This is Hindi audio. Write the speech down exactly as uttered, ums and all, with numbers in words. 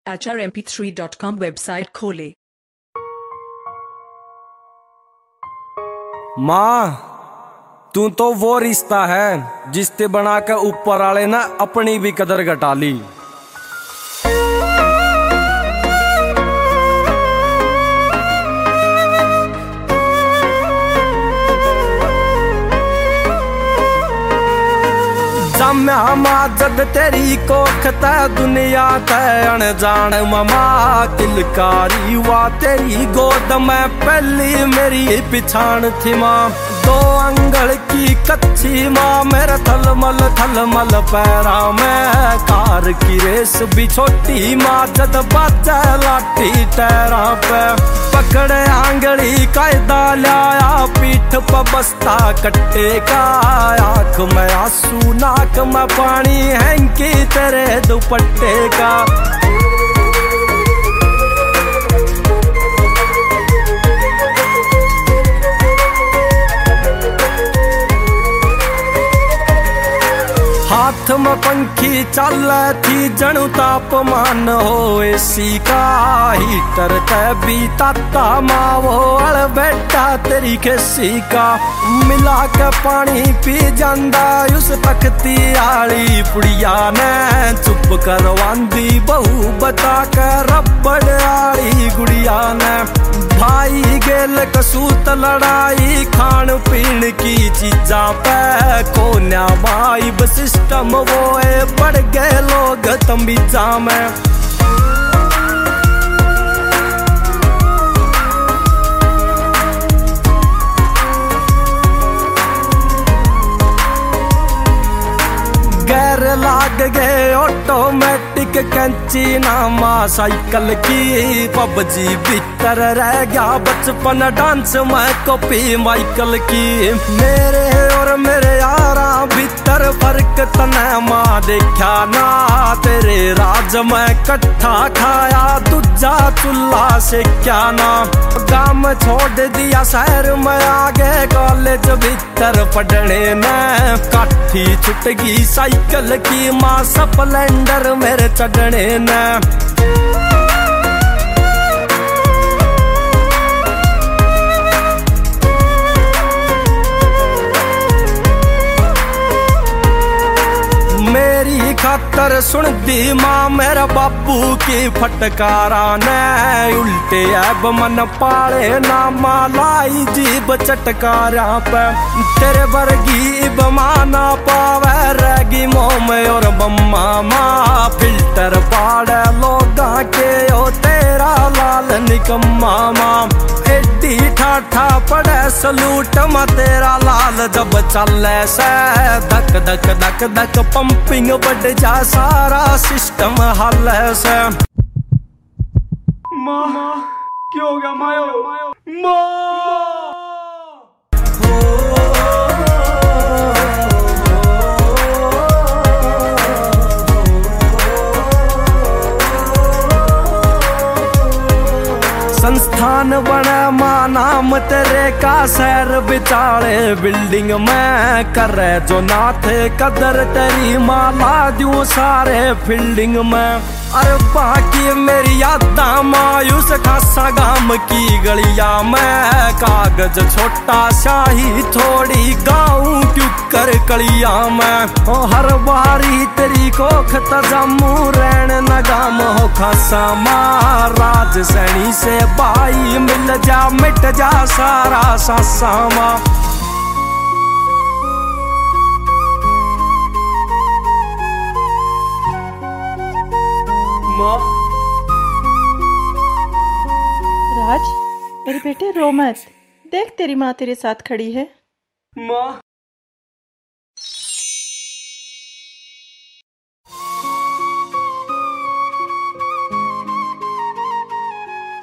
H R M P three dot com website खोले। माँ, तू तो वो रिश्ता है जिसते बना के ऊपर वाले ना अपनी भी कदर घटा ली। जम्या माँ जद तेरी कोख तै दुनिया तै अनजान ममा किलकारी वा तेरी गोद में पहली मेरी पिछाण थी माँ। दो अंगल की कच्ची माँ मेरे थलमल थलमल पैरा में कार की रेस भी छोटी माँ जद बाजा लाठी टैरा पे पकड़े आंगली कायदा लाया पीठ पर बस्ता कट्टे का आँख में आंसू नाक में पानी हैंकी तेरे दुपट्टे का। हाथ में पंखी चल थी जणु तापमान हो एसी का हीटर ते भी ताता माँ वो अड़ बैठा तेरी खेसी का। मिला के पानी पी जांदा उस तख्ती आली पुड़िया ने चुप करवांदी बहू बता के रबड़ आली गुड़िया ने। भाई गेल कसूत लड़ाई खान पीन की चीजा पे कोन्या माई सिस्टम वो है बढ़ गए लोग तंबीजा में। गैर लाग गए ऑटोमेटिक कैंची नामा साइकिल की पबजी भीतर रह गया बचपन डांस में कॉपी माइकल की। मेरे और मेरे यारा भीतर फर्क तने माँ देखा ना तेरे राज में कट्ठा खाया दूजा चूल्हा से क्या ना। गांव छोड़ दिया शहर में आगे कॉलेज भीतर पढ़ने में काठी छुट गई साइकिल की माँ स्प्लेंडर मेरे चढ़ने न। मेरी खातर सुन दी माँ मेरा बापू की फटकारा ने उल्टे ऐब मन पाले ना मालाई जीब चटकारा पे। तेरे वर्गी बमाना पावे रगी मोम और बम्मा माँ फिल्टर पाड़े लोगा के ओ तेरा लाल निकम्मा माँ। एडी ठाठा पड़े सलूट मा तेरा लाल जब चले से धक धक धक धक पंपिंग बढ़ जा सारा सिस्टम हल से। माँ क्यों हो गया मायो माँ। संस्थान बने माँ नाम तेरे का शहर बिचारे बिल्डिंग में करे जो नाथे कदर तेरी माँ ला दूं सारे फील्डिंग में। अरे बाकी मेरी यादा मायूस खासा गाम की गलिया में कागज छोटा शाही थोड़ी गाँव क्यों कर कलिया में। ओ हर बारी तेरी कोख तजमू रैन नगाम हो खासा माँ राज सैनी से भाई मिल जा मिट जा सारा सासा माँ। राज मेरे बेटे रो मत, देख तेरी माँ तेरे साथ खड़ी है। माँ